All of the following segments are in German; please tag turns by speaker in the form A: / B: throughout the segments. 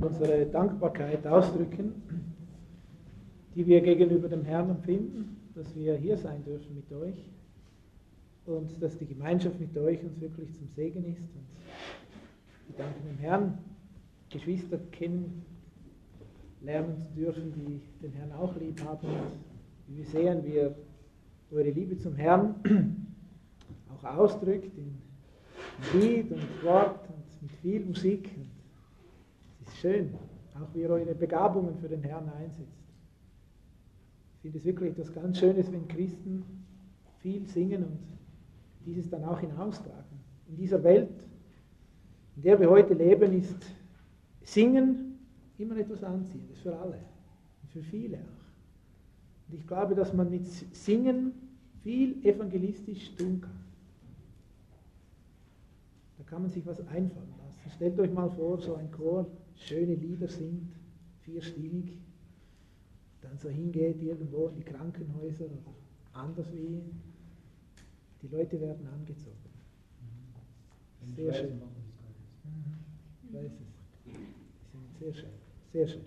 A: unsere Dankbarkeit ausdrücken, die wir gegenüber dem Herrn empfinden, dass wir hier sein dürfen mit euch und dass die Gemeinschaft mit euch uns wirklich zum Segen ist. Und wir danken dem Herrn, Geschwister kennenlernen zu dürfen, die den Herrn auch lieb haben. Und wie wir sehen, wie ihr eure Liebe zum Herrn auch ausdrückt in Lied und Wort und mit viel Musik. Und es ist schön, auch wie ihr eure Begabungen für den Herrn einsetzt. Ich finde es wirklich etwas ganz Schönes, wenn Christen viel singen und dieses dann auch hinaustragen. In dieser Welt, in der wir heute leben, ist Singen immer etwas Anziehendes für alle und für viele auch. Und ich glaube, dass man mit Singen viel evangelistisch tun kann. Da kann man sich was einfallen lassen. Stellt euch mal vor, so ein Chor schöne Lieder singt, vierstimmig, dann so hingeht irgendwo in die Krankenhäuser oder anders wie. Die Leute werden angezogen. Sehr schön. Ich weiß es. Sehr schön. Sehr schön.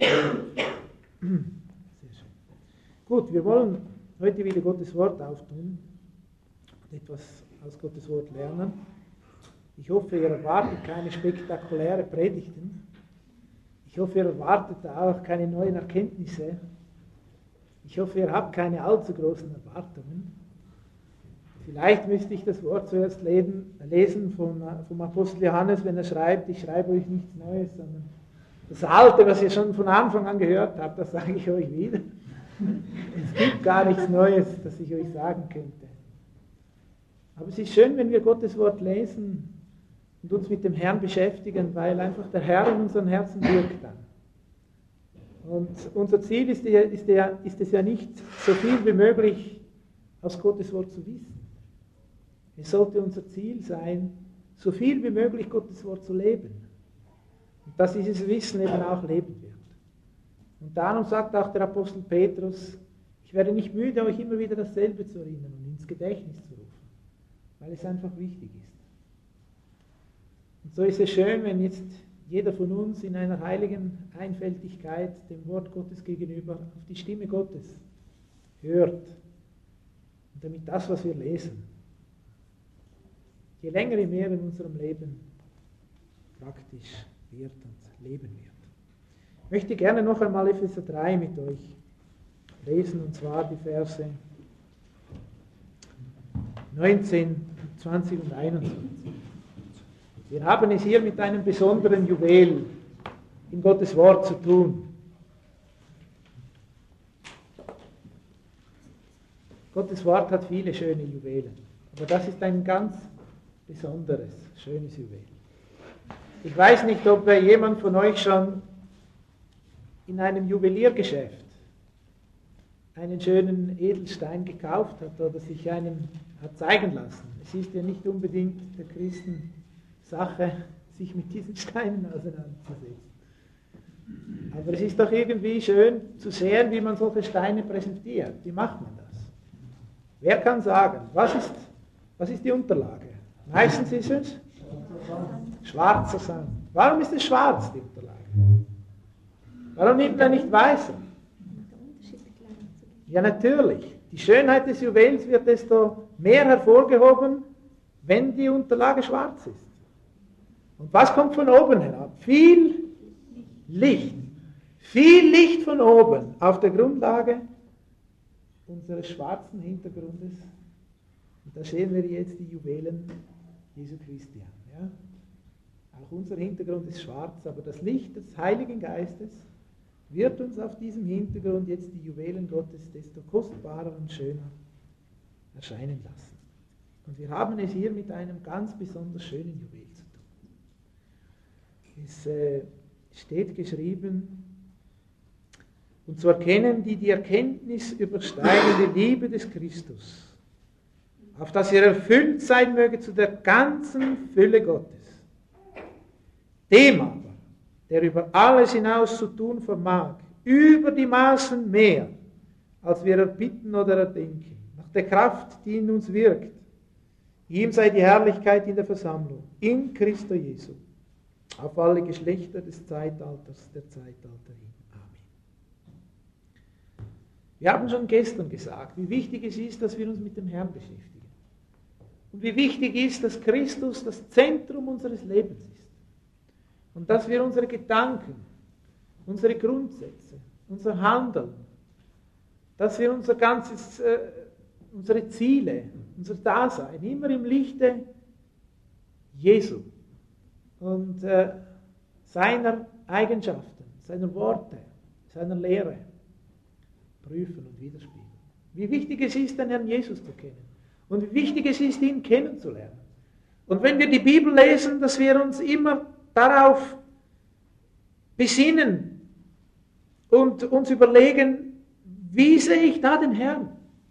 A: Sehr schön. Gut, wir wollen heute wieder Gottes Wort auftun und etwas aus Gottes Wort lernen. Ich hoffe, ihr erwartet keine spektakuläre Predigten. Ich hoffe, ihr erwartet auch keine neuen Erkenntnisse. Ich hoffe, ihr habt keine allzu großen Erwartungen. Vielleicht müsste ich das Wort zuerst lesen vom Apostel Johannes, wenn er schreibt, ich schreibe euch nichts Neues, sondern das Alte, was ihr schon von Anfang an gehört habt, das sage ich euch wieder. Es gibt gar nichts Neues, das ich euch sagen könnte. Aber es ist schön, wenn wir Gottes Wort lesen und uns mit dem Herrn beschäftigen, weil einfach der Herr in unseren Herzen wirkt dann. Und unser Ziel ist es ja nicht, so viel wie möglich aus Gottes Wort zu wissen. Es sollte unser Ziel sein, so viel wie möglich Gottes Wort zu leben. Und dass dieses Wissen eben auch leben wird. Und darum sagt auch der Apostel Petrus, ich werde nicht müde, euch immer wieder dasselbe zu erinnern und ins Gedächtnis zu rufen, weil es einfach wichtig ist. Und so ist es schön, wenn jetzt jeder von uns in einer heiligen Einfältigkeit dem Wort Gottes gegenüber auf die Stimme Gottes hört. Und damit das, was wir lesen, je länger je mehr in unserem Leben praktisch wird und leben wird. Ich möchte gerne noch einmal Epheser 3 mit euch lesen, und zwar die Verse 19, 20 und 21. Wir haben es hier mit einem besonderen Juwel in Gottes Wort zu tun. Gottes Wort hat viele schöne Juwelen, aber das ist ein ganz besonderes, schönes Juwel. Ich weiß nicht, ob jemand von euch schon in einem Juweliergeschäft einen schönen Edelstein gekauft hat oder sich einen hat zeigen lassen. Es ist ja nicht unbedingt der Christensache, sich mit diesen Steinen auseinanderzusetzen. Aber es ist doch irgendwie schön zu sehen, wie man solche Steine präsentiert. Wie macht man das? Wer kann sagen, was ist die Unterlage? Meistens ist es schwarzer Sand. Warum ist es schwarz, die Unterlage? Warum nimmt er nicht weißer? Ja, natürlich. Die Schönheit des Juwels wird desto mehr hervorgehoben, wenn die Unterlage schwarz ist. Und was kommt von oben herab? Viel Licht. Viel Licht von oben auf der Grundlage unseres schwarzen Hintergrundes. Und da sehen wir jetzt die Juwelen Jesu Christi an. Ja? Auch unser Hintergrund ist schwarz, aber das Licht des Heiligen Geistes wird uns auf diesem Hintergrund jetzt die Juwelen Gottes desto kostbarer und schöner erscheinen lassen. Und wir haben es hier mit einem ganz besonders schönen Juwel zu tun. Es steht geschrieben, und zu erkennen die Erkenntnis übersteigende Liebe des Christus, auf dass ihr erfüllt sein möge zu der ganzen Fülle Gottes. Dem aber, der über alles hinaus zu tun vermag, über die Maßen mehr, als wir erbitten oder erdenken, nach der Kraft, die in uns wirkt. Ihm sei die Herrlichkeit in der Versammlung, in Christo Jesu, auf alle Geschlechter des Zeitalters, der Zeitalter hin. Amen. Wir haben schon gestern gesagt, wie wichtig es ist, dass wir uns mit dem Herrn beschäftigen. Und wie wichtig ist, dass Christus das Zentrum unseres Lebens ist. Und dass wir unsere Gedanken, unsere Grundsätze, unser Handeln, dass wir unsere Ziele, unser Dasein immer im Lichte Jesu und seiner Eigenschaften, seiner Worte, seiner Lehre prüfen und widerspiegeln. Wie wichtig es ist, den Herrn Jesus zu kennen und wie wichtig es ist, ihn kennenzulernen. Und wenn wir die Bibel lesen, dass wir uns immer darauf besinnen und uns überlegen, wie sehe ich da den Herrn?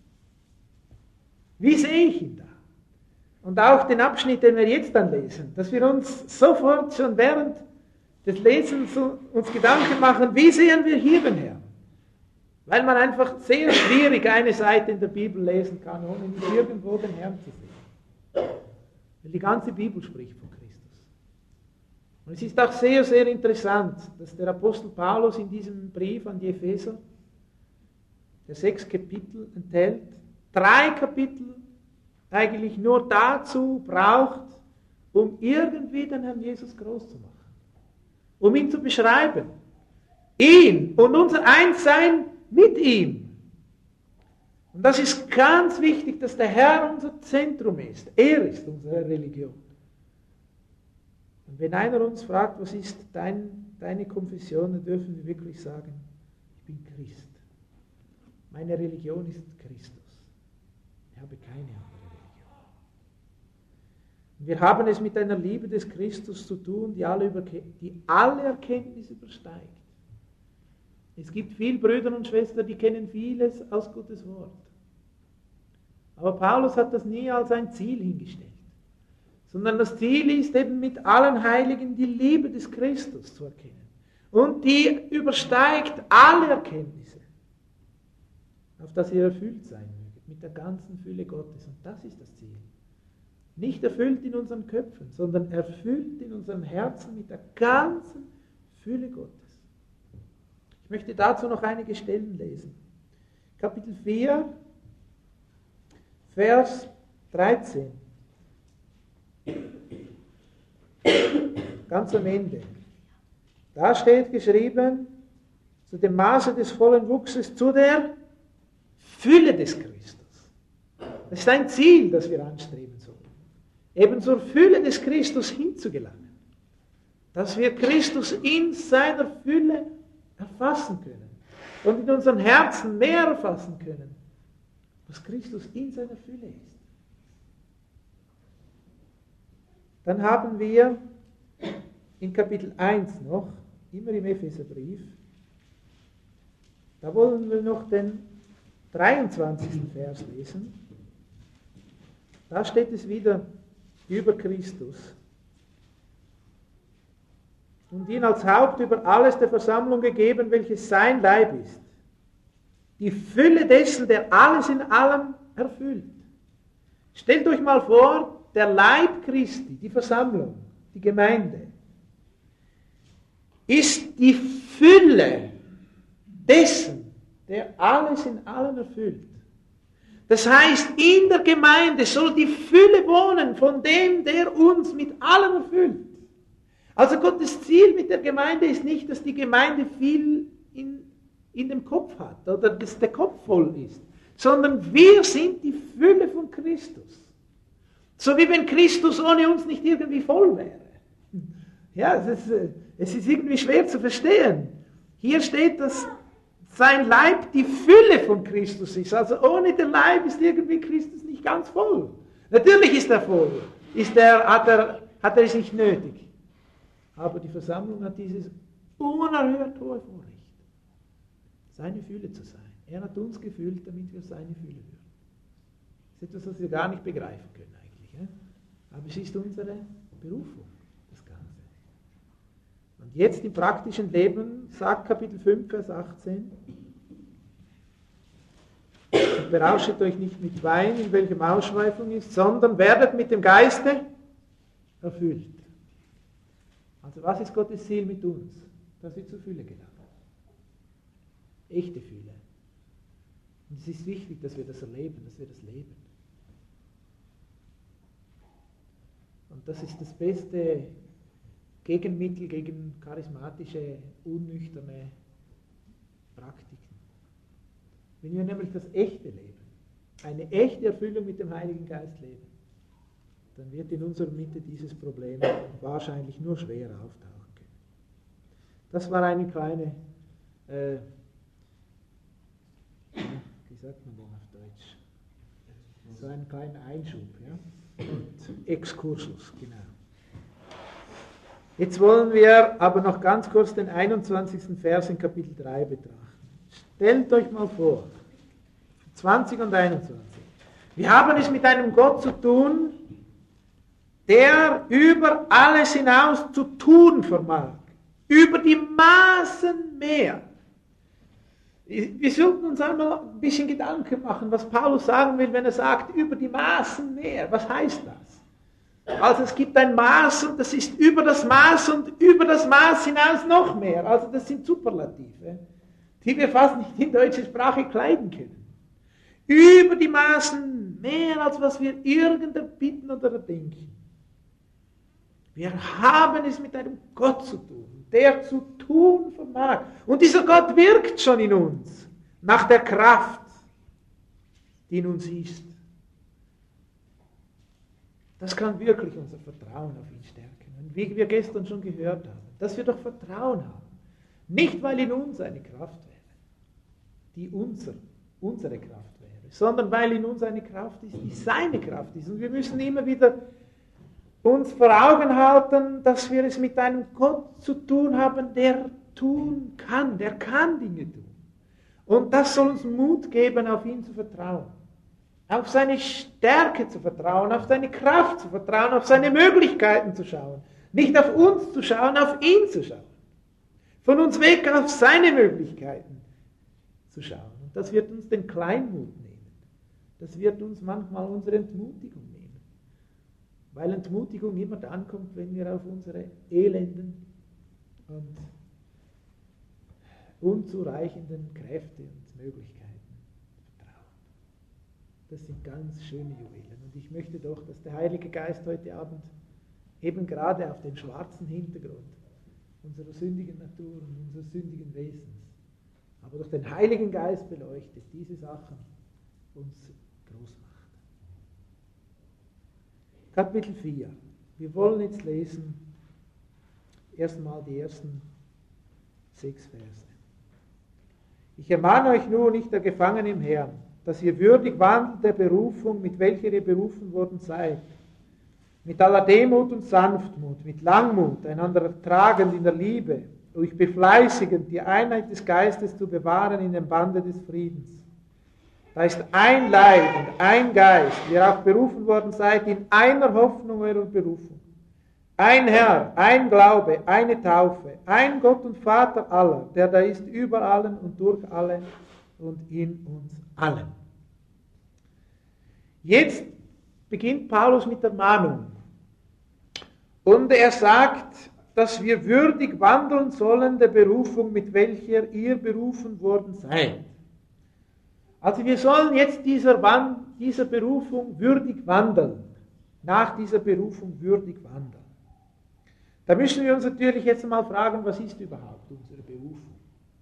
A: Wie sehe ich ihn da? Und auch den Abschnitt, den wir jetzt dann lesen, dass wir uns sofort schon während des Lesens uns Gedanken machen, wie sehen wir hier den Herrn? Weil man einfach sehr schwierig eine Seite in der Bibel lesen kann, ohne nicht irgendwo den Herrn zu sehen. Weil die ganze Bibel spricht von Christus. Und es ist auch sehr, sehr interessant, dass der Apostel Paulus in diesem Brief an die Epheser, der 6 Kapitel enthält, 3 Kapitel eigentlich nur dazu braucht, um irgendwie den Herrn Jesus groß zu machen. Um ihn zu beschreiben. Ihn und unser Einssein mit ihm. Und das ist ganz wichtig, dass der Herr unser Zentrum ist. Er ist unsere Religion. Und wenn einer uns fragt, was ist deine Konfession, dann dürfen wir wirklich sagen, ich bin Christ. Meine Religion ist Christus. Ich habe keine andere Religion. Und wir haben es mit einer Liebe des Christus zu tun, die alle Erkenntnis übersteigt. Es gibt viele Brüder und Schwestern, die kennen vieles aus Gottes Wort. Aber Paulus hat das nie als ein Ziel hingestellt. Sondern das Ziel ist eben mit allen Heiligen die Liebe des Christus zu erkennen. Und die übersteigt alle Erkenntnisse, auf das ihr erfüllt sein möget, mit der ganzen Fülle Gottes. Und das ist das Ziel. Nicht erfüllt in unseren Köpfen, sondern erfüllt in unserem Herzen mit der ganzen Fülle Gottes. Ich möchte dazu noch einige Stellen lesen. Kapitel 4, Vers 13. Ganz am Ende. Da steht geschrieben, zu dem Maße des vollen Wuchses, zu der Fülle des Christus. Das ist ein Ziel, das wir anstreben sollen. Eben zur Fülle des Christus hinzugelangen. Dass wir Christus in seiner Fülle erfassen können. Und in unseren Herzen mehr erfassen können, was Christus in seiner Fülle ist. Dann haben wir in Kapitel 1 noch, immer im Epheserbrief, da wollen wir noch den 23. Vers lesen. Da steht es wieder über Christus. Und ihn als Haupt über alles der Versammlung gegeben, welches sein Leib ist. Die Fülle dessen, der alles in allem erfüllt. Stellt euch mal vor, der Leib Christi, die Versammlung, die Gemeinde, ist die Fülle dessen, der alles in allem erfüllt. Das heißt, in der Gemeinde soll die Fülle wohnen von dem, der uns mit allem erfüllt. Also Gottes Ziel mit der Gemeinde ist nicht, dass die Gemeinde viel in dem Kopf hat oder dass der Kopf voll ist, sondern wir sind die Fülle von Christus. So wie wenn Christus ohne uns nicht irgendwie voll wäre. Ja, es ist irgendwie schwer zu verstehen. Hier steht, dass sein Leib die Fülle von Christus ist. Also ohne den Leib ist irgendwie Christus nicht ganz voll. Natürlich ist er voll. Hat er es nicht nötig. Aber die Versammlung hat dieses unerhört hohe Vorrecht, seine Fülle zu sein. Er hat uns gefüllt, damit wir seine Fülle würden. Das ist etwas, was wir gar nicht begreifen können eigentlich. Ja? Aber es ist unsere Berufung, das Ganze. Und jetzt im praktischen Leben sagt Kapitel 5, Vers 18, und berauschet euch nicht mit Wein, in welchem Ausschweifung ist, sondern werdet mit dem Geiste erfüllt. Also was ist Gottes Ziel mit uns? Dass wir zur Fülle gelangen. Echte Fülle. Und es ist wichtig, dass wir das erleben, dass wir das leben. Und das ist das beste Gegenmittel gegen charismatische, unnüchterne Praktiken. Wenn wir nämlich das echte leben, eine echte Erfüllung mit dem Heiligen Geist leben, dann wird in unserer Mitte dieses Problem wahrscheinlich nur schwer auftauchen können. Das war eine kleine, wie sagt man denn auf Deutsch? So ein kleiner Einschub, ja? Und Exkursus, genau. Jetzt wollen wir aber noch ganz kurz den 21. Vers in Kapitel 3 betrachten. Stellt euch mal vor, 20 und 21. Wir haben es mit einem Gott zu tun, der über alles hinaus zu tun vermag, über die Maßen mehr. Wir sollten uns einmal ein bisschen Gedanken machen, was Paulus sagen will, wenn er sagt, über die Maßen mehr. Was heißt das? Also es gibt ein Maß und das ist über das Maß und über das Maß hinaus noch mehr. Also das sind Superlative, die wir fast nicht in deutsche Sprache kleiden können. Über die Maßen mehr, als was wir irgend erbitten oder erdenken. Wir haben es mit einem Gott zu tun, der zu tun vermag. Und dieser Gott wirkt schon in uns, nach der Kraft, die in uns ist. Das kann wirklich unser Vertrauen auf ihn stärken. Und wie wir gestern schon gehört haben, dass wir doch Vertrauen haben. Nicht, weil in uns eine Kraft wäre, die unsere Kraft wäre, sondern weil in uns eine Kraft ist, die seine Kraft ist. Und wir müssen immer wieder uns vor Augen halten, dass wir es mit einem Gott zu tun haben, der tun kann, der kann Dinge tun. Und das soll uns Mut geben, auf ihn zu vertrauen. Auf seine Stärke zu vertrauen, auf seine Kraft zu vertrauen, auf seine Möglichkeiten zu schauen. Nicht auf uns zu schauen, auf ihn zu schauen. Von uns weg auf seine Möglichkeiten zu schauen. Und das wird uns den Kleinmut nehmen. Das wird uns manchmal unsere Entmutigung nehmen. Weil Entmutigung immer dann kommt, wenn wir auf unsere elenden und unzureichenden Kräfte und Möglichkeiten vertrauen. Das sind ganz schöne Juwelen. Und ich möchte doch, dass der Heilige Geist heute Abend eben gerade auf den schwarzen Hintergrund unserer sündigen Natur und unseres sündigen Wesens, aber durch den Heiligen Geist beleuchtet, diese Sachen uns groß macht. Kapitel 4. Wir wollen jetzt lesen, erstmal die ersten 6 Verse. Ich ermahne euch nur, nicht der Gefangene im Herrn, dass ihr würdig wandelt der Berufung, mit welcher ihr berufen worden seid, mit aller Demut und Sanftmut, mit Langmut, einander ertragend in der Liebe, euch befleißigend, die Einheit des Geistes zu bewahren in dem Bande des Friedens. Da ist ein Leib und ein Geist, wie ihr auch berufen worden seid, in einer Hoffnung eurer Berufung. Ein Herr, ein Glaube, eine Taufe, ein Gott und Vater aller, der da ist über allen und durch alle und in uns allen. Jetzt beginnt Paulus mit der Mahnung. Und er sagt, dass wir würdig wandeln sollen der Berufung, mit welcher ihr berufen worden seid. Also wir sollen jetzt dieser Berufung würdig wandeln. Nach dieser Berufung würdig wandeln. Da müssen wir uns natürlich jetzt mal fragen, was ist überhaupt unsere Berufung?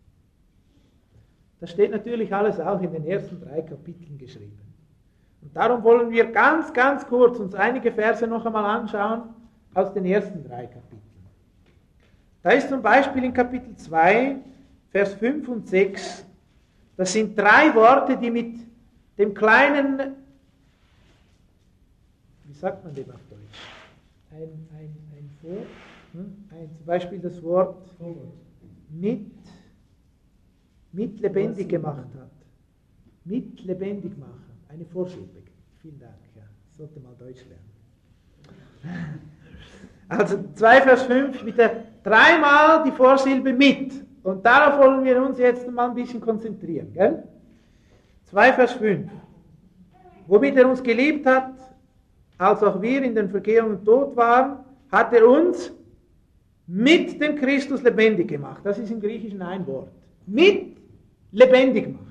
A: Das steht natürlich alles auch in den ersten 3 Kapiteln geschrieben. Und darum wollen wir ganz, ganz kurz uns einige Verse noch einmal anschauen aus den ersten 3 Kapiteln. Da ist zum Beispiel in Kapitel 2, Vers 5 und 6, das sind 3 Worte, die mit dem kleinen, wie sagt man dem auf Deutsch? Zum Beispiel das Wort mit lebendig gemacht hat. Mit lebendig machen. Eine Vorsilbe. Vielen Dank. Ja, sollte mal Deutsch lernen. Also 2 Vers 5 mit der 3-mal die Vorsilbe mit. Und darauf wollen wir uns jetzt mal ein bisschen konzentrieren. Gell? 2 Vers 5. Womit er uns geliebt hat, als auch wir in den Vergehungen tot waren, hat er uns mit dem Christus lebendig gemacht. Das ist im Griechischen ein Wort. Mit lebendig machen.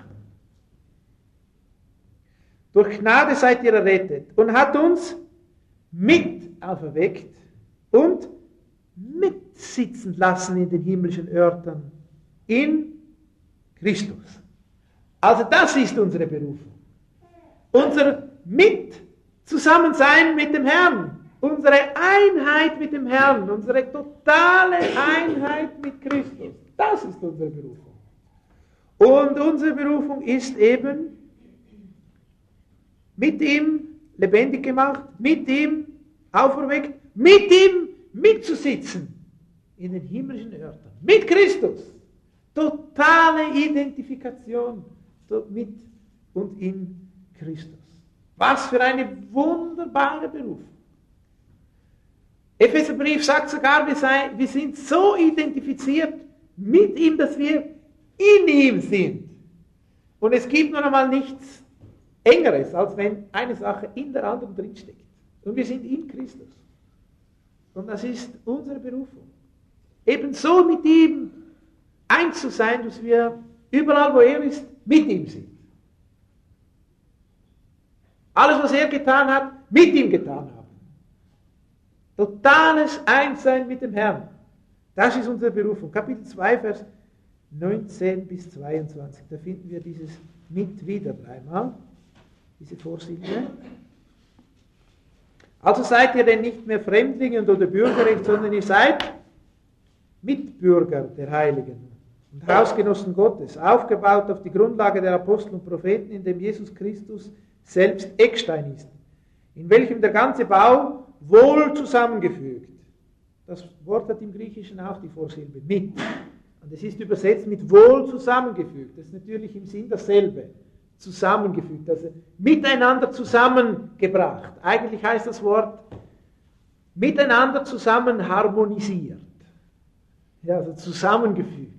A: Durch Gnade seid ihr errettet und hat uns mit auferweckt und mitsitzen lassen in den himmlischen Örtern in Christus. Also das ist unsere Berufung. Unser Zusammensein mit dem Herrn. Unsere Einheit mit dem Herrn. Unsere totale Einheit mit Christus. Das ist unsere Berufung. Und unsere Berufung ist eben mit ihm lebendig gemacht, mit ihm auferweckt, mit ihm mitzusitzen in den himmlischen Örtern. Mit Christus. Totale Identifikation mit und in Christus. Was für eine wunderbare Berufung. Epheserbrief sagt sogar, wir sind so identifiziert mit ihm, dass wir in ihm sind. Und es gibt nun einmal nichts Engeres, als wenn eine Sache in der anderen drinsteckt. Und wir sind in Christus. Und das ist unsere Berufung. Ebenso mit ihm eins zu sein, dass wir überall, wo er ist, mit ihm sind. Alles, was er getan hat, mit ihm getan haben. Totales Einssein mit dem Herrn. Das ist unsere Berufung. Kapitel 2, Vers 19 bis 22. Da finden wir dieses mit wieder dreimal. Diese Vorsilbe. Also seid ihr denn nicht mehr Fremdlinge oder Bürgerrecht, sondern ihr seid Mitbürger der Heiligen und Hausgenossen Gottes, aufgebaut auf die Grundlage der Apostel und Propheten, in dem Jesus Christus selbst Eckstein ist, in welchem der ganze Bau wohl zusammengefügt. Das Wort hat im Griechischen auch die Vorsilbe mit. Und es ist übersetzt mit wohl zusammengefügt. Das ist natürlich im Sinn dasselbe. Zusammengefügt, also miteinander zusammengebracht. Eigentlich heißt das Wort miteinander zusammen harmonisiert. Ja, also zusammengefügt.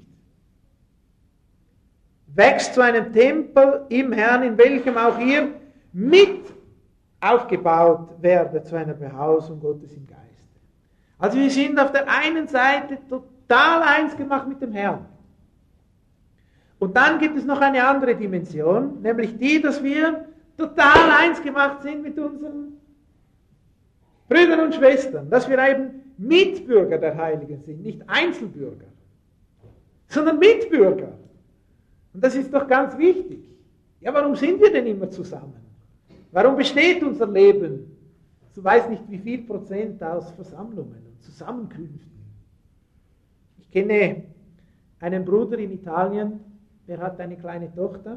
A: Wächst zu einem Tempel im Herrn, in welchem auch ihr mit aufgebaut werdet zu einer Behausung Gottes im Geiste. Also wir sind auf der einen Seite total eins gemacht mit dem Herrn. Und dann gibt es noch eine andere Dimension, nämlich die, dass wir total eins gemacht sind mit unseren Brüdern und Schwestern, dass wir eben Mitbürger der Heiligen sind, nicht Einzelbürger, sondern Mitbürger. Und das ist doch ganz wichtig. Ja, warum sind wir denn immer zusammen? Warum besteht unser Leben, so weiß nicht wie viel Prozent, aus Versammlungen und Zusammenkünften? Ich kenne einen Bruder in Italien, der hat eine kleine Tochter.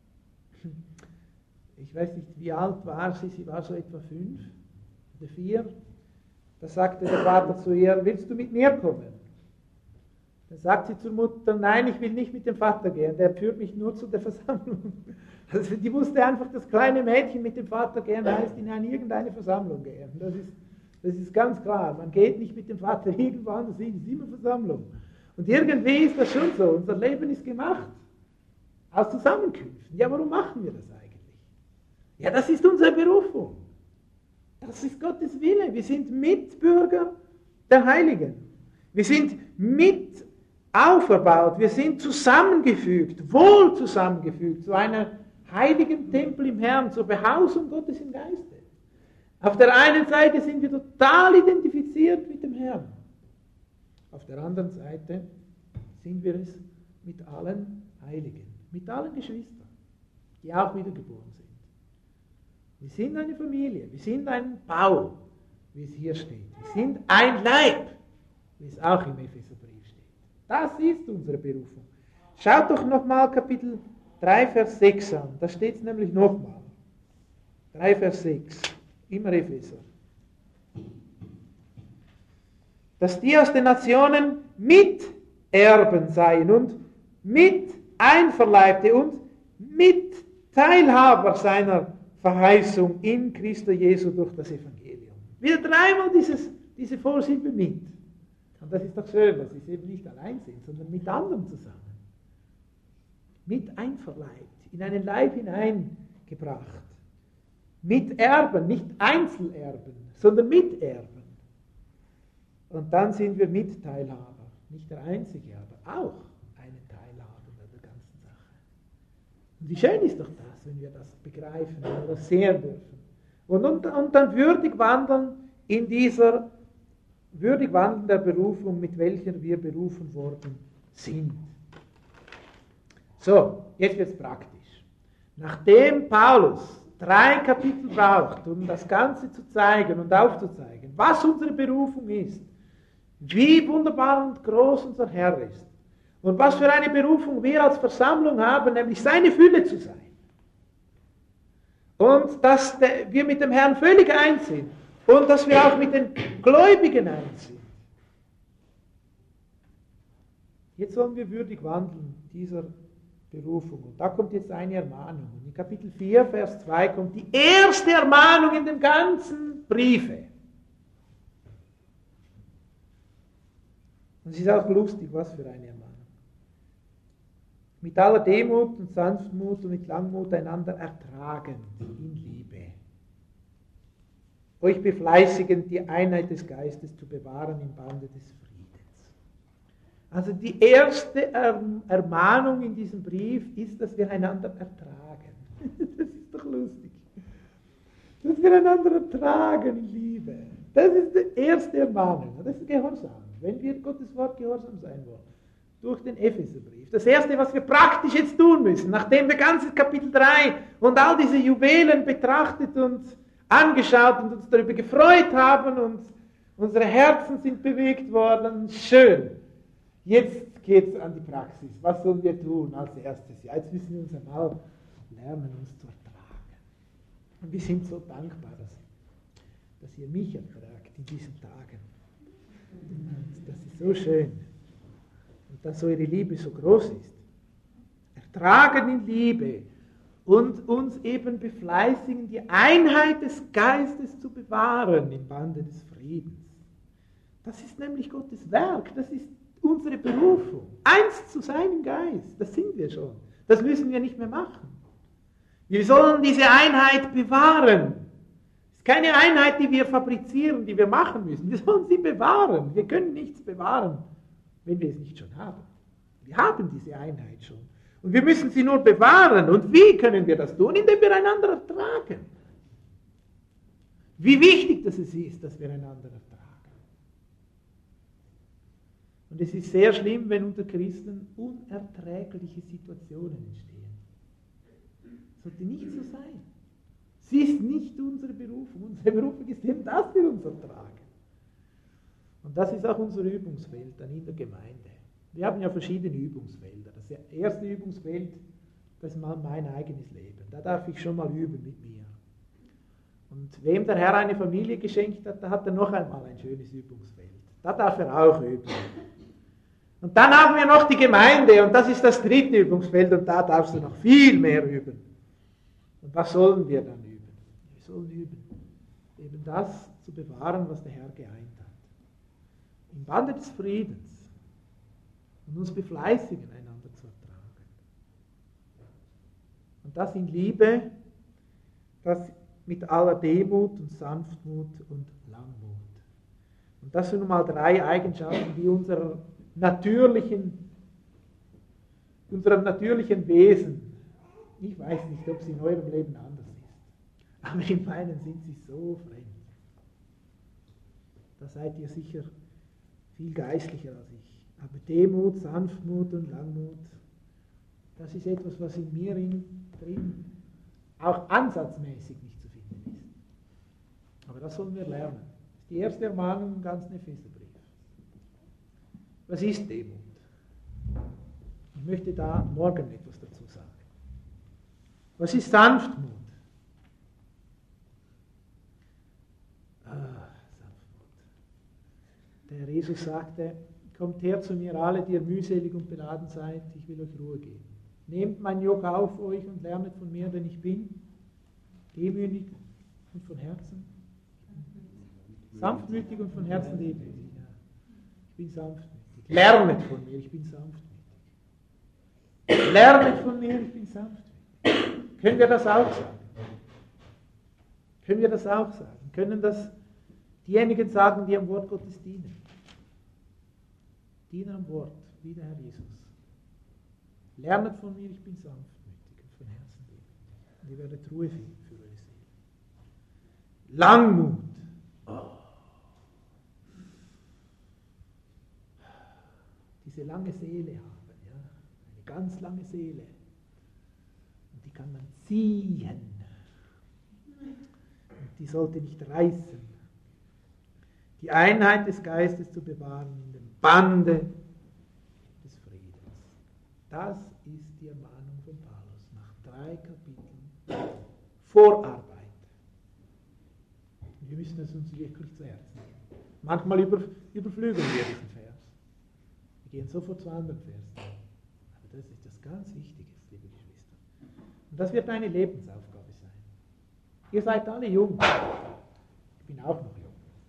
A: Ich weiß nicht, wie alt war sie, sie war so etwa 5 oder 4. Da sagte der Vater zu ihr, willst du mit mir kommen? Dann sagt sie zur Mutter, nein, ich will nicht mit dem Vater gehen, der führt mich nur zu der Versammlung. Also die wusste einfach, das kleine Mädchen mit dem Vater gehen heißt in irgendeine Versammlung gehen. Das ist ganz klar, man geht nicht mit dem Vater irgendwo anders hin, es ist immer Versammlung. Und irgendwie ist das schon so, unser Leben ist gemacht aus Zusammenkünften. Ja, warum machen wir das eigentlich? Ja, das ist unsere Berufung. Das ist Gottes Wille. Wir sind Mitbürger der Heiligen. Wir sind mit auferbaut. Wir sind zusammengefügt, wohl zusammengefügt zu einem heiligen Tempel im Herrn, zur Behausung Gottes im Geiste. Auf der einen Seite sind wir total identifiziert mit dem Herrn. Auf der anderen Seite sind wir es mit allen Heiligen. Mit allen Geschwistern, die auch wiedergeboren sind. Wir sind eine Familie, wir sind ein Bau, wie es hier steht. Wir sind ein Leib, wie es auch im Epheserbrief steht. Das ist unsere Berufung. Schaut doch nochmal Kapitel 3, Vers 6 an. Da steht es nämlich nochmal. 3, Vers 6. Immer Epheser. Dass die aus den Nationen Miterben seien und mit Einverleibte und Mitteilhaber seiner Verheißung in Christo Jesu durch das Evangelium. Wieder dreimal diese Vorsilbe mit. Und das ist doch schön, dass sie eben nicht allein sind, sondern mit anderen zusammen. Mit einverleibt, in einen Leib hineingebracht. Miterben, nicht Einzelerben, sondern Miterben. Und dann sind wir Mitteilhaber, nicht der Einzige, aber auch einen Teilhaber an der ganzen Sache. Und wie schön ist doch das, wenn wir das begreifen, wenn wir das sehen dürfen. Und dann würdig wandeln in dieser würdig wandeln der Berufung, mit welcher wir berufen worden sind. So, jetzt wird es praktisch. Nachdem Paulus 3 Kapitel braucht, um das Ganze zu zeigen und aufzuzeigen, was unsere Berufung ist, wie wunderbar und groß unser Herr ist und was für eine Berufung wir als Versammlung haben, nämlich seine Fülle zu sein. Und dass wir mit dem Herrn völlig eins sind und dass wir auch mit den Gläubigen eins sind. Jetzt sollen wir würdig wandeln dieser Berufung. Und da kommt jetzt eine Ermahnung. Und in Kapitel 4, Vers 2 kommt die erste Ermahnung in dem ganzen Briefe. Und es ist auch lustig, was für eine Ermahnung. Mit aller Demut und Sanftmut und mit Langmut einander ertragend in Liebe. Euch befleißigend, die Einheit des Geistes zu bewahren im Bande des Friedens. Also die erste Ermahnung in diesem Brief ist, dass wir einander ertragen. Das ist doch lustig. Dass wir einander ertragen in Liebe. Das ist die erste Ermahnung. Das ist Gehorsam. Wenn wir Gottes Wort gehorsam sein wollen. Durch den Epheserbrief. Das erste, was wir praktisch jetzt tun müssen, nachdem wir ganzes Kapitel 3 und all diese Juwelen betrachtet und angeschaut und uns darüber gefreut haben und unsere Herzen sind bewegt worden. Schön. Jetzt geht es an die Praxis. Was sollen wir tun als erstes? Ja, jetzt müssen wir uns einmal lernen, uns zu ertragen. Und wir sind so dankbar, dass ihr mich ertragt in diesen Tagen. Und das ist so schön. Und dass eure Liebe so groß ist. Ertragen in Liebe und uns eben befleißigen, die Einheit des Geistes zu bewahren im Bande des Friedens. Das ist nämlich Gottes Werk, das ist unsere Berufung. Eins zu sein im Geist, das sind wir schon. Das müssen wir nicht mehr machen. Wir sollen diese Einheit bewahren. Es ist keine Einheit, die wir fabrizieren, die wir machen müssen. Wir sollen sie bewahren. Wir können nichts bewahren, wenn wir es nicht schon haben. Wir haben diese Einheit schon. Und wir müssen sie nur bewahren. Und wie können wir das tun? Indem wir einander ertragen. Wie wichtig das ist, dass wir einander ertragen. Und es ist sehr schlimm, wenn unter Christen unerträgliche Situationen entstehen. Das sollte nicht so sein. Sie ist nicht unsere Berufung. Unsere Berufung ist eben, dass wir uns ertragen. Und das ist auch unser Übungsfeld dann in der Gemeinde. Wir haben ja verschiedene Übungsfelder. Das erste Übungsfeld, das ist mal mein eigenes Leben. Da darf ich schon mal üben mit mir. Und wem der Herr eine Familie geschenkt hat, da hat er noch einmal ein schönes Übungsfeld. Da darf er auch üben. Und dann haben wir noch die Gemeinde und das ist das dritte Übungsfeld und da darfst du noch viel mehr üben. Und was sollen wir dann üben? Wir sollen üben, eben das zu bewahren, was der Herr geeint hat. Im Bande des Friedens. Und uns befleißigen, einander zu ertragen. Und das in Liebe, das mit aller Demut und Sanftmut und Langmut. Und das sind nun mal 3 Eigenschaften, die unserem natürlichen Wesen, ich weiß nicht, ob sie in eurem Leben anders ist, aber in meinem sind sie so fremd. Da seid ihr sicher viel geistlicher als ich. Aber Demut, Sanftmut und Langmut, das ist etwas, was in mir drin auch ansatzmäßig nicht zu finden ist. Aber das sollen wir lernen. Das ist die erste Ermahnung im ganzen Epheserbrief. Was ist Demut? Ich möchte da morgen etwas dazu sagen. Was ist Sanftmut? Sanftmut. Der Herr Jesus sagte, kommt her zu mir alle, die ihr mühselig und beladen seid, ich will euch Ruhe geben. Nehmt mein Joch auf euch und lernet von mir, denn ich bin demütig und von Herzen. Sanftmütig und von Herzen demütig. Ja. Ich bin sanftmütig. Lernet von mir, ich bin sanftmütig. Lernet von mir, ich bin sanftmütig. Können wir das auch sagen? Können wir das auch sagen? Können das diejenigen sagen, die am Wort Gottes dienen? Diener am Wort, wie der Herr Jesus. Lernet von mir, ich bin sanftmütig und von Herzen liebend. Und ihr werdet Ruhe finden für eure Seele. Langmut. Diese lange Seele haben, ja? Eine ganz lange Seele. Und die kann man ziehen. Und die sollte nicht reißen. Die Einheit des Geistes zu bewahren in dem Bande des Friedens. Das ist die Ermahnung von Paulus nach 3 Kapiteln Vorarbeit. Und wir müssen es uns wirklich zu Herzen nehmen. Manchmal überflügeln wir diesen Vers. Wir gehen sofort zu anderen Versen. Aber das ist das ganz Wichtige, liebe Geschwister. Und das wird eine Lebensaufgabe sein. Ihr seid alle jung. Ich bin auch noch jung.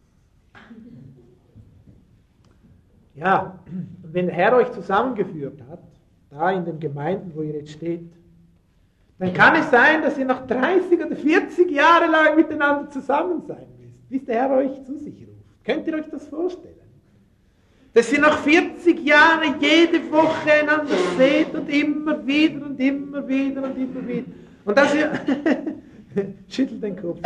A: Ja, und wenn der Herr euch zusammengeführt hat, da in den Gemeinden, wo ihr jetzt steht, dann kann es sein, dass ihr noch 30 oder 40 Jahre lang miteinander zusammen sein müsst, bis der Herr euch zu sich ruft. Könnt ihr euch das vorstellen? Dass ihr noch 40 Jahre jede Woche einander seht und immer wieder und immer wieder und immer wieder. Und dass ihr... Schüttelt den Kopf.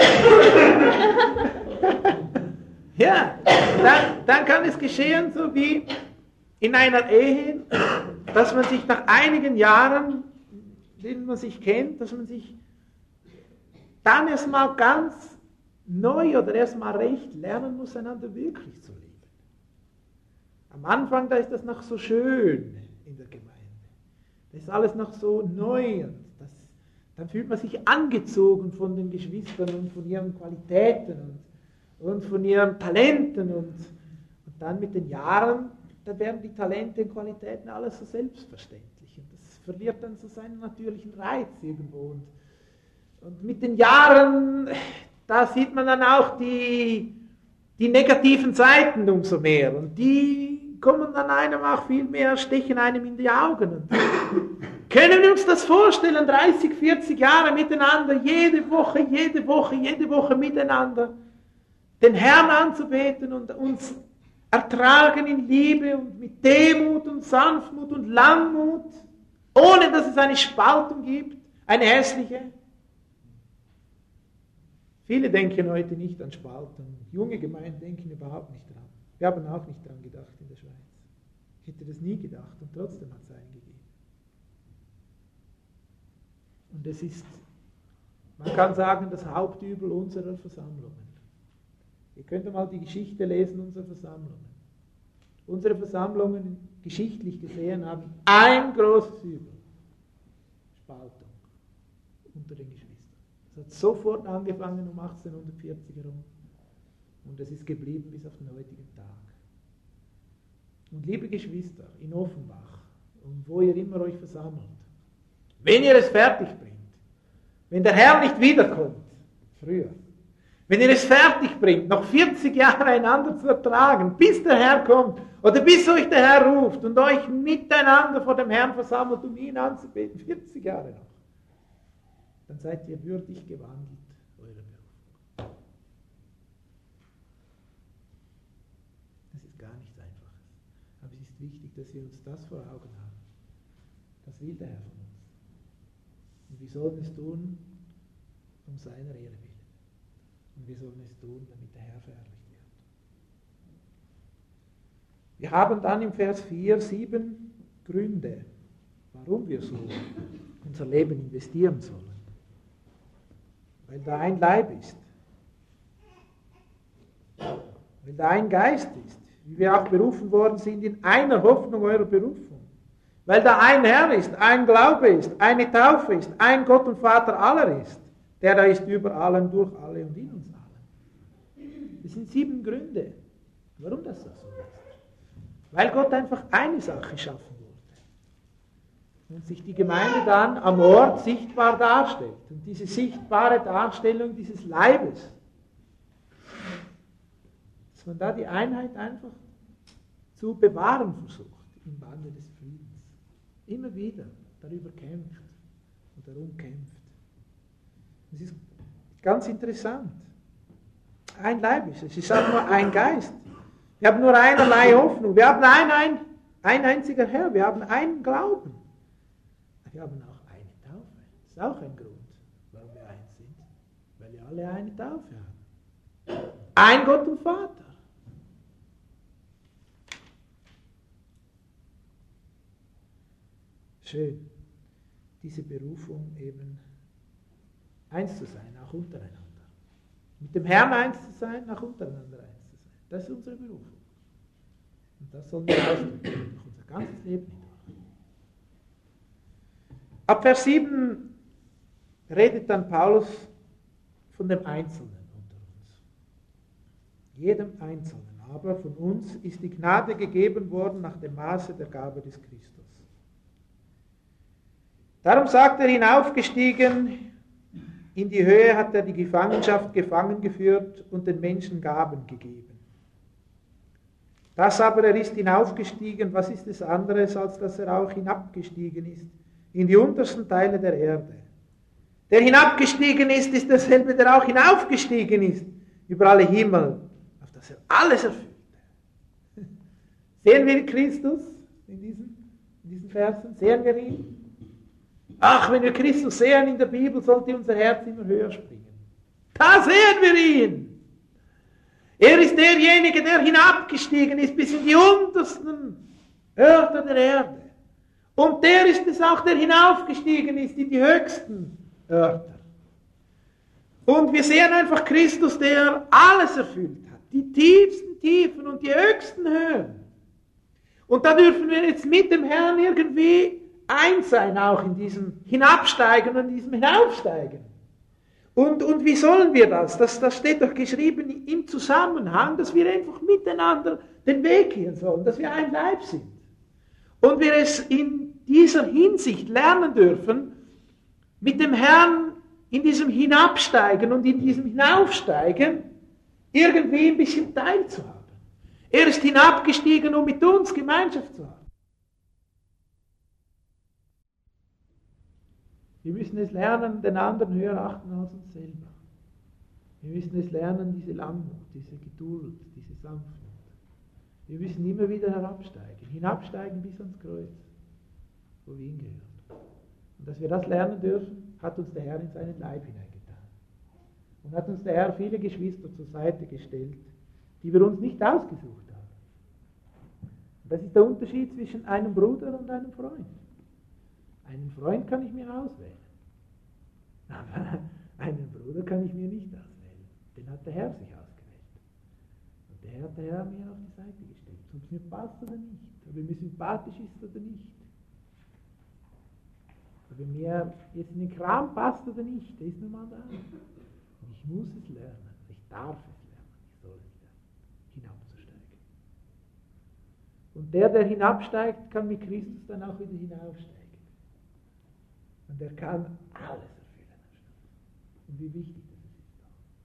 A: Ja, dann kann es geschehen, so wie in einer Ehe, dass man sich nach einigen Jahren, denen man sich kennt, dass man sich dann erstmal ganz neu oder erstmal recht lernen muss, einander wirklich zu lieben. Am Anfang, da ist das noch so schön in der Gemeinde. Da ist alles noch so neu und dann fühlt man sich angezogen von den Geschwistern und von ihren Qualitäten und von ihren Talenten und dann mit den Jahren, da werden die Talente und Qualitäten alles so selbstverständlich und das verliert dann so seinen natürlichen Reiz irgendwo und mit den Jahren, da sieht man dann auch die negativen Seiten umso mehr und die kommen dann einem auch viel mehr, stechen einem in die Augen. Und können wir uns das vorstellen, 30, 40 Jahre miteinander, jede Woche miteinander, den Herrn anzubeten und uns ertragen in Liebe und mit Demut und Sanftmut und Langmut, ohne dass es eine Spaltung gibt, eine hässliche? Viele denken heute nicht an Spaltung. Junge Gemeinden denken überhaupt nicht dran. Wir haben auch nicht dran gedacht in der Schweiz. Ich hätte das nie gedacht und trotzdem hat es einen gegeben. Und es ist, man kann sagen, das Hauptübel unserer Versammlungen. Ihr könnt mal die Geschichte lesen unserer Versammlungen. Unsere Versammlungen, geschichtlich gesehen, haben ein großes Übel. Spaltung unter den Geschwistern. Es hat sofort angefangen um 1840 herum. Und es ist geblieben bis auf den heutigen Tag. Und liebe Geschwister in Offenbach und wo ihr immer euch versammelt, wenn ihr es fertig bringt, wenn der Herr nicht wiederkommt, früher, wenn ihr es fertig bringt, noch 40 Jahre einander zu ertragen, bis der Herr kommt oder bis euch der Herr ruft und euch miteinander vor dem Herrn versammelt, um ihn anzubeten, 40 Jahre noch, dann seid ihr würdig gewandelt eurer Berufung. Das ist gar nichts Einfaches. Aber es ist wichtig, dass wir uns das vor Augen haben. Das will der Herr von uns. Und wir sollen es tun, um seiner Ehre willen. Und wir sollen es tun, damit der Herr verherrlicht wird. Wir haben dann im Vers 4 7 Gründe, warum wir so unser Leben investieren sollen. Weil da ein Leib ist. Weil da ein Geist ist. Wie wir auch berufen worden sind in einer Hoffnung eurer Berufung. Weil da ein Herr ist, ein Glaube ist, eine Taufe ist, ein Gott und Vater aller ist. Der da ist über allen, durch alle und in uns allen. Das sind 7 Gründe, warum das so ist. Weil Gott einfach eine Sache schaffen wollte. Und sich die Gemeinde dann am Ort sichtbar darstellt. Und diese sichtbare Darstellung dieses Leibes, dass man da die Einheit einfach zu bewahren versucht im Bande des Friedens. Immer wieder darüber kämpft und darum kämpft. Das ist ganz interessant. Ein Leib ist es. Es ist auch nur ein Geist. Wir haben nur einerlei Hoffnung. Wir haben ein einziger Herr, wir haben einen Glauben. Wir haben auch eine Taufe. Das ist auch ein Grund, warum wir eins sind. Weil wir alle eine Taufe haben. Ein Gott und Vater. Schön, diese Berufung eben eins zu sein, auch untereinander. Mit dem Herrn eins zu sein, auch untereinander eins zu sein. Das ist unsere Berufung. Und das sollen wir ausdrücken, durch unser ganzes Leben hindurch. Ab Vers 7 redet dann Paulus von dem Einzelnen unter uns. Jedem Einzelnen aber von uns ist die Gnade gegeben worden nach dem Maße der Gabe des Christus. Darum sagt er, hinaufgestiegen in die Höhe hat er die Gefangenschaft gefangen geführt und den Menschen Gaben gegeben. Das aber, er ist hinaufgestiegen, was ist es anderes, als dass er auch hinabgestiegen ist in die untersten Teile der Erde. Der hinabgestiegen ist derselbe, der auch hinaufgestiegen ist über alle Himmel, auf dass er alles erfüllte. Sehen wir Christus in diesen Versen? Sehen wir ihn? Ach, wenn wir Christus sehen in der Bibel, sollte unser Herz immer höher springen. Da sehen wir ihn. Er ist derjenige, der hinabgestiegen ist bis in die untersten Örter der Erde. Und der ist es auch, der hinaufgestiegen ist in die höchsten Örter. Und wir sehen einfach Christus, der alles erfüllt hat. Die tiefsten Tiefen und die höchsten Höhen. Und da dürfen wir jetzt mit dem Herrn irgendwie eins sein, auch in diesem Hinabsteigen und in diesem Hinaufsteigen. Und wie sollen wir das? Das steht doch geschrieben im Zusammenhang, dass wir einfach miteinander den Weg gehen sollen, dass wir ein Leib sind. Und wir es in dieser Hinsicht lernen dürfen, mit dem Herrn in diesem Hinabsteigen und in diesem Hinaufsteigen irgendwie ein bisschen teilzuhaben. Er ist hinabgestiegen, um mit uns Gemeinschaft zu haben. Wir müssen es lernen, den anderen höher achten als uns selber. Wir müssen es lernen, diese Langmut, diese Geduld, diese Sanftmut. Wir müssen immer wieder hinabsteigen bis ans Kreuz, wo wir hingehören. Und dass wir das lernen dürfen, hat uns der Herr in seinen Leib hineingetan. Und hat uns der Herr viele Geschwister zur Seite gestellt, die wir uns nicht ausgesucht haben. Und das ist der Unterschied zwischen einem Bruder und einem Freund. Einen Freund kann ich mir auswählen, aber einen Bruder kann ich mir nicht auswählen. Den hat der Herr sich ausgewählt. Und der hat der Herr mir auf die Seite gestellt, ob es mir passt oder nicht, ob er mir sympathisch ist oder nicht, ob er mir jetzt in den Kram passt oder nicht, der ist nun mal da. Und ich muss es lernen, ich darf es lernen, ich soll es lernen, hinabzusteigen. Und der hinabsteigt, kann mit Christus dann auch wieder hinaufsteigen. Und er kann alles erfüllen. Und wie wichtig das ist.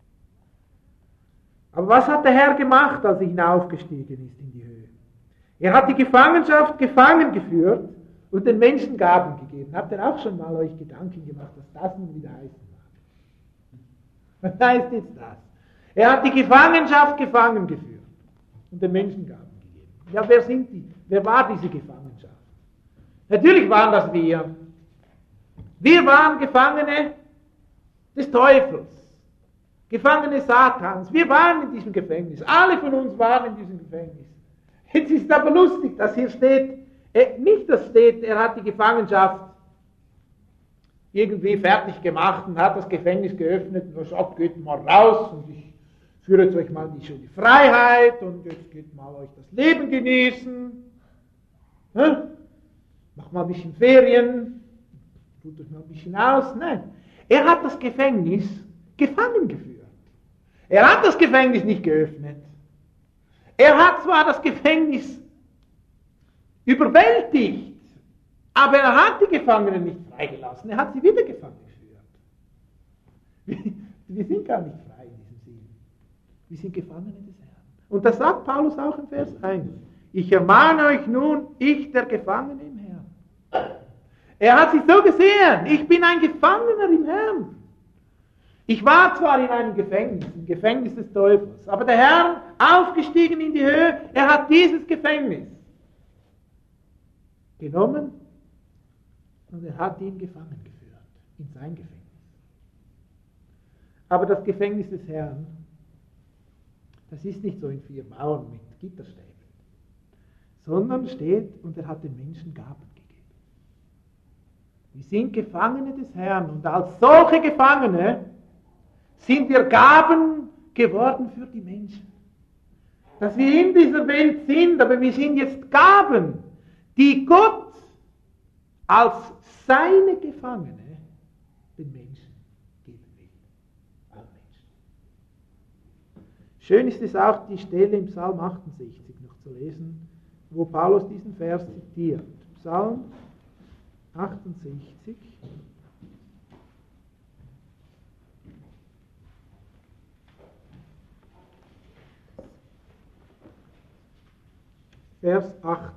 A: Aber was hat der Herr gemacht, als er hinaufgestiegen ist in die Höhe? Er hat die Gefangenschaft gefangen geführt und den Menschen Gaben gegeben. Habt ihr auch schon mal euch Gedanken gemacht, was das nun wieder heißen mag? Was heißt jetzt das? Er hat die Gefangenschaft gefangen geführt und den Menschen Gaben gegeben. Ja, wer sind die? Wer war diese Gefangenschaft? Natürlich waren das wir. Wir waren Gefangene des Teufels, Gefangene Satans. Wir waren in diesem Gefängnis. Alle von uns waren in diesem Gefängnis. Jetzt ist aber lustig, dass hier steht, nicht dass steht, er hat die Gefangenschaft irgendwie fertig gemacht und hat das Gefängnis geöffnet und gesagt, geht mal raus und ich führe jetzt euch mal in die schöne Freiheit und jetzt geht mal euch das Leben genießen. Macht mal ein bisschen Ferien. Tut euch mal ein bisschen aus. Nein, er hat das Gefängnis gefangen geführt. Er hat das Gefängnis nicht geöffnet. Er hat zwar das Gefängnis überwältigt, aber er hat die Gefangenen nicht freigelassen. Er hat sie wieder gefangen geführt. Wir sind gar nicht frei in diesem Sinn. Wir sind Gefangene des Herrn. Und das sagt Paulus auch im Vers 1. Ich ermahne euch nun, ich der Gefangene im Herrn. Er hat sich so gesehen, ich bin ein Gefangener im Herrn. Ich war zwar in einem Gefängnis, im Gefängnis des Teufels, aber der Herr, aufgestiegen in die Höhe, er hat dieses Gefängnis genommen und er hat ihn gefangen geführt, in sein Gefängnis. Aber das Gefängnis des Herrn, das ist nicht so in 4 Mauern mit Gitterstäben, sondern steht, und er hat den Menschen Gaben gegeben. Wir sind Gefangene des Herrn und als solche Gefangene sind wir Gaben geworden für die Menschen. Dass wir in dieser Welt sind, aber wir sind jetzt Gaben, die Gott als seine Gefangene den Menschen geben will. Allen Menschen. Schön ist es auch, die Stelle im Psalm 68 noch zu lesen, wo Paulus diesen Vers zitiert. Psalm 68. Vers 18.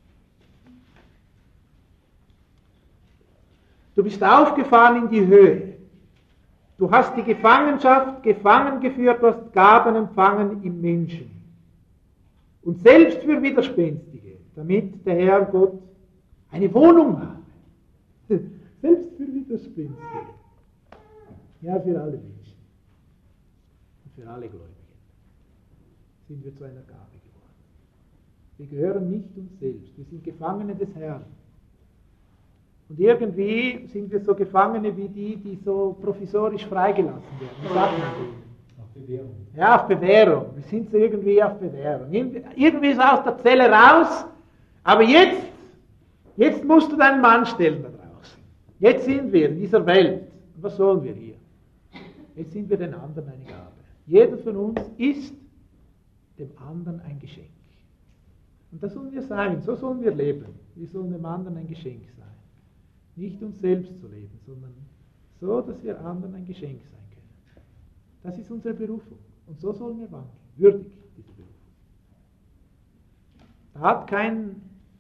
A: Du bist aufgefahren in die Höhe. Du hast die Gefangenschaft gefangen geführt, du hast Gaben empfangen im Menschen. Und selbst für Widerspenstige, damit der Herr Gott eine Wohnung habe. Selbst für Widerspenstige. Ja, für alle Menschen. Und für alle Gläubigen sind wir zu einer Gabe geworden. Wir gehören nicht uns selbst, wir sind Gefangene des Herrn. Und irgendwie sind wir so Gefangene wie die so provisorisch freigelassen werden. Was sagt man denen?
B: Auf Bewährung.
A: Ja, auf Bewährung. Wir sind so irgendwie auf Bewährung. Irgendwie ist aus der Zelle raus, aber jetzt musst du deinen Mann stellen da draußen. Jetzt sind wir in dieser Welt. Und was sollen wir hier? Jetzt sind wir den anderen eine Gabe. Jeder von uns ist dem anderen ein Geschenk. Und das sollen wir sein, so sollen wir leben. Wir sollen dem anderen ein Geschenk sein. Nicht uns selbst zu leben, sondern so, dass wir anderen ein Geschenk sein können. Das ist unsere Berufung. Und so sollen wir wandeln, würdig dieser Berufung. Da hat keine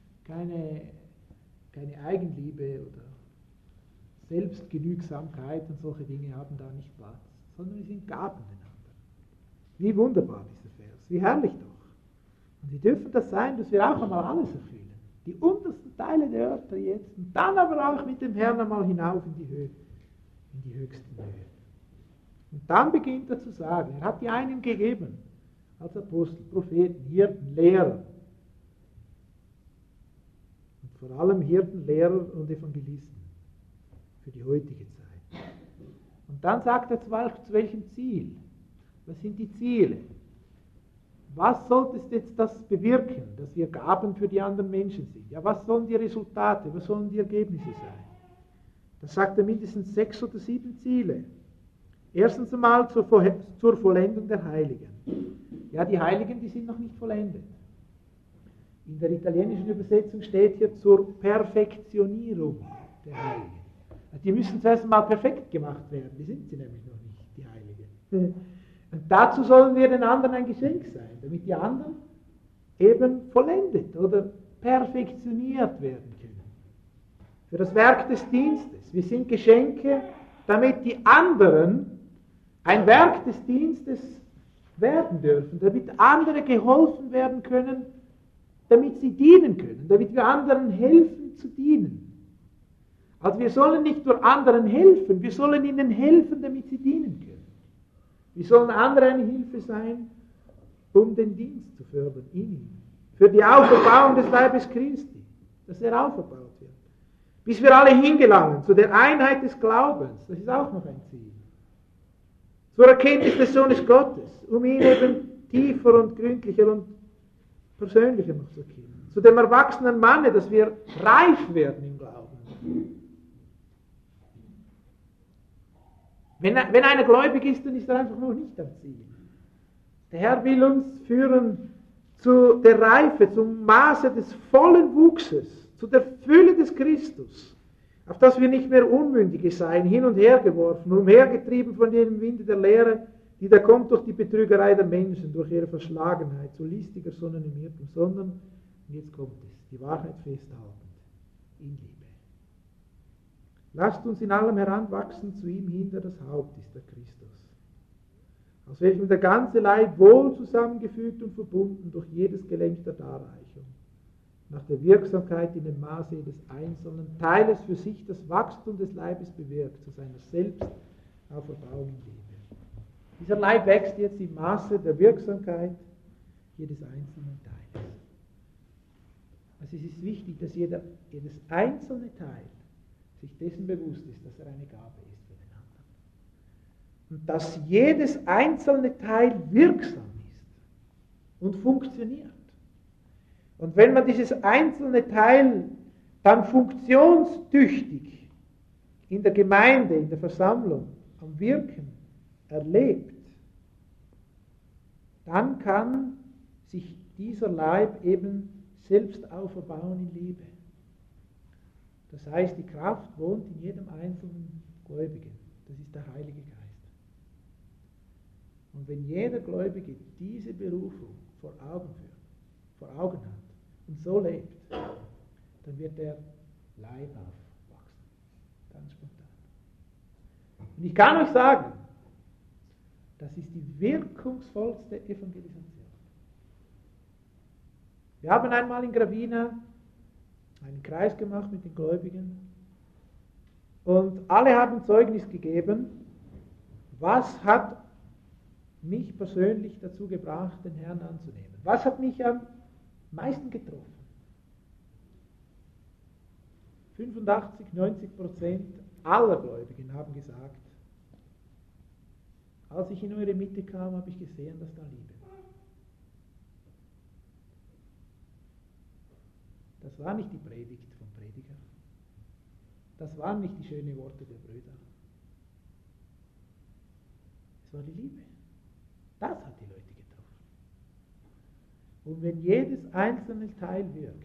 A: Eigenliebe oder Selbstgenügsamkeit und solche Dinge haben da nicht Platz, sondern wir sind Gaben den anderen. Wie wunderbar dieser Vers, wie herrlich doch. Und wir dürfen das sein, dass wir auch einmal alles erfüllen. Die untersten Teile der Erde jetzt und dann aber auch mit dem Herrn einmal hinauf in die Höhe, in die höchsten Höhen. Und dann beginnt er zu sagen, er hat die einen gegeben, als Apostel, Propheten, Hirten, Lehrer. Und vor allem Hirten, Lehrer und Evangelisten für die heutige Zeit. Und dann sagt er zu welchem Ziel? Was sind die Ziele? Was sollte jetzt das bewirken, dass wir Gaben für die anderen Menschen sind? Ja, was sollen die Resultate, was sollen die Ergebnisse sein? Da sagt er mindestens 6 oder 7 Ziele. Erstens einmal zur Vollendung der Heiligen. Ja, die Heiligen, die sind noch nicht vollendet. In der italienischen Übersetzung steht hier zur Perfektionierung der Heiligen. Die müssen zuerst einmal perfekt gemacht werden, die sind sie nämlich noch nicht, die Heiligen. Und dazu sollen wir den anderen ein Geschenk sein, damit die anderen eben vollendet oder perfektioniert werden können. Für das Werk des Dienstes. Wir sind Geschenke, damit die anderen ein Werk des Dienstes werden dürfen, damit andere geholfen werden können, damit sie dienen können, damit wir anderen helfen zu dienen. Also wir sollen nicht nur anderen helfen, wir sollen ihnen helfen, damit sie dienen können. Wir sollen anderen eine Hilfe sein, um den Dienst zu fördern in ihm. Für die Auferbauung des Leibes Christi, dass er auferbaut wird. Bis wir alle hingelangen zu der Einheit des Glaubens, das ist auch noch ein Ziel. Zur Erkenntnis des Sohnes Gottes, um ihn eben tiefer und gründlicher und persönlicher noch zu kennen. Zu dem erwachsenen Manne, dass wir reif werden im Glauben. Wenn einer gläubig ist, dann ist er einfach noch nicht am Ziel. Der Herr will uns führen zu der Reife, zum Maße des vollen Wuchses, zu der Fülle des Christus, auf dass wir nicht mehr Unmündige seien, hin und her geworfen, umhergetrieben von dem Winde der Lehre, die da kommt durch die Betrügerei der Menschen, durch ihre Verschlagenheit, so listiger Sonnen im Irrtum, sondern, und jetzt kommt es, die Wahrheit festhaltend, in Liebe. Lasst uns in allem heranwachsen zu ihm hin, der das Haupt ist, der Christus, aus welchem der ganze Leib wohl zusammengefügt und verbunden durch jedes Gelenk der Darreichung nach der Wirksamkeit in dem Maße jedes einzelnen Teiles für sich das Wachstum des Leibes bewirkt, zu seiner Selbstauferbauung in Liebe. Dieser Leib wächst jetzt im Maße der Wirksamkeit jedes einzelnen Teiles. Also es ist wichtig, dass jedes einzelne Teil sich dessen bewusst ist, dass er eine Gabe ist für den anderen. Und dass jedes einzelne Teil wirksam ist und funktioniert. Und wenn man dieses einzelne Teil dann funktionstüchtig in der Gemeinde, in der Versammlung, am Wirken erlebt, dann kann sich dieser Leib eben selbst auferbauen in Liebe. Das heißt, die Kraft wohnt in jedem einzelnen Gläubigen. Das ist der Heilige Geist. Und wenn jeder Gläubige diese Berufung vor Augen hat und so lebt, dann wird der Leib aufwachsen. Ganz spontan. Und ich kann euch sagen, das ist die wirkungsvollste Evangelisation. Wir haben einmal in Gravina einen Kreis gemacht mit den Gläubigen und alle haben Zeugnis gegeben, was hat mich persönlich dazu gebracht, den Herrn anzunehmen. Was hat mich am meisten getroffen? 85-90% aller Gläubigen haben gesagt, als ich in eure Mitte kam, habe ich gesehen, dass da Liebe war. Das war nicht die Predigt vom Prediger. Das waren nicht die schönen Worte der Brüder. Es war die Liebe. Das hat die Leute getroffen. Und wenn jedes einzelne Teil wirkt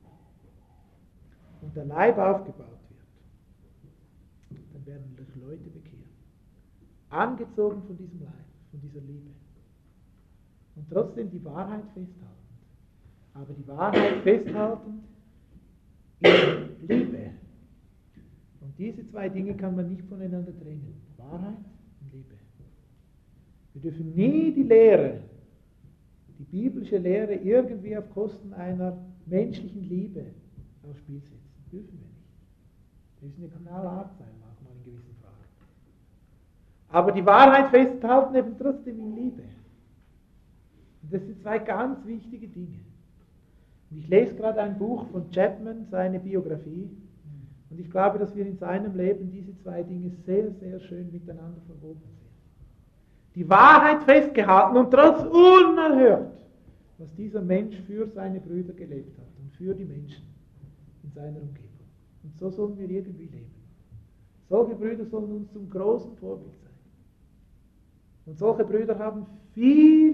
A: und der Leib aufgebaut wird, dann werden sich Leute bekehren. Angezogen von diesem Leib, von dieser Liebe. Und trotzdem die Wahrheit festhalten. Aber die Wahrheit festhalten in Liebe. Und diese zwei Dinge kann man nicht voneinander trennen. Wahrheit und Liebe. Wir dürfen nie die Lehre, die biblische Lehre, irgendwie auf Kosten einer menschlichen Liebe aufs Spiel setzen. Dürfen wir nicht. Wir müssen ja knallhart sein, manchmal in gewissen Fragen. Aber die Wahrheit festhalten eben trotzdem in Liebe. Und das sind zwei ganz wichtige Dinge. Und ich lese gerade ein Buch von Chapman, seine Biografie, und ich glaube, dass wir in seinem Leben diese zwei Dinge sehr, sehr schön miteinander verwoben sehen. Die Wahrheit festgehalten und trotz unerhört, was dieser Mensch für seine Brüder gelebt hat und für die Menschen in seiner Umgebung. Und so sollen wir irgendwie leben. Solche Brüder sollen uns zum großen Vorbild sein. Und solche Brüder haben viel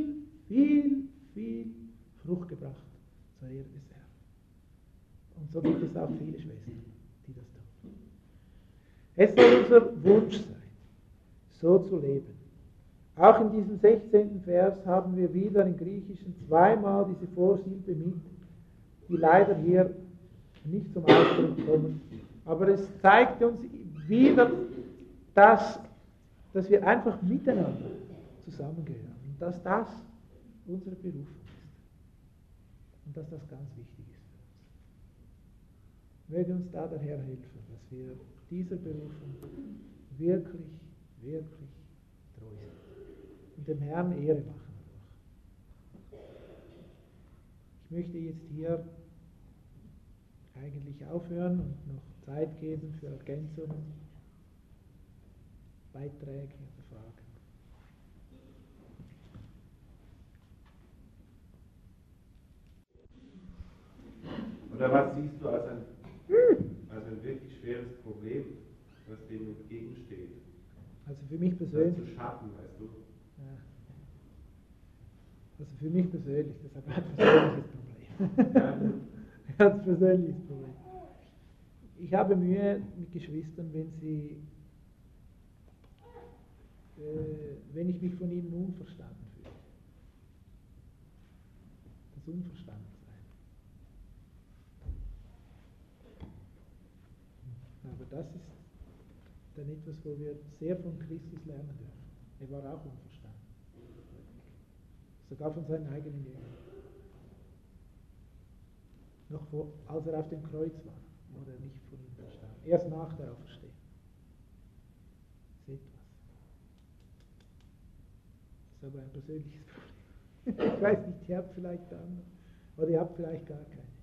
A: Frucht gebracht zur Ehre des Herrn. Und so gibt es auch viele Schwestern, die das tun. Es soll unser Wunsch sein, so zu leben. Auch in diesem 16. Vers haben wir wieder im Griechischen zweimal diese Vorsilbe mit, die leider hier nicht zum Ausdruck kommen. Aber es zeigt uns wieder, dass wir einfach miteinander zusammengehören und dass das unsere Berufung ist. Und dass das ganz wichtig ist für uns. Möge uns da der Herr helfen, dass wir dieser Berufung wirklich treu sind und dem Herrn Ehre machen dadurch. Ich möchte jetzt hier eigentlich aufhören und noch Zeit geben für Ergänzungen, Beiträge oder Fragen.
B: Oder was siehst du als ein wirklich schweres Problem, was dem entgegensteht?
A: Also für mich persönlich.
B: Das zu schaffen, weißt du?
A: Ja. Also für mich persönlich, das ist ein ganz persönliches Problem.
B: Ja.
A: Ganz persönliches Problem. Ich habe Mühe mit Geschwistern, wenn ich mich von ihnen unverstanden fühle. Das Unverstandensein. Aber das ist dann etwas, wo wir sehr von Christus lernen dürfen. Er war auch unverstanden. Sogar von seinen eigenen Jüngern. als er auf dem Kreuz war, wurde er nicht von ihm verstanden. Erst nach der Auferstehung. Seht was. Das ist aber ein persönliches Problem. Ich weiß nicht, ihr habt vielleicht andere, oder ihr habt vielleicht gar keinen.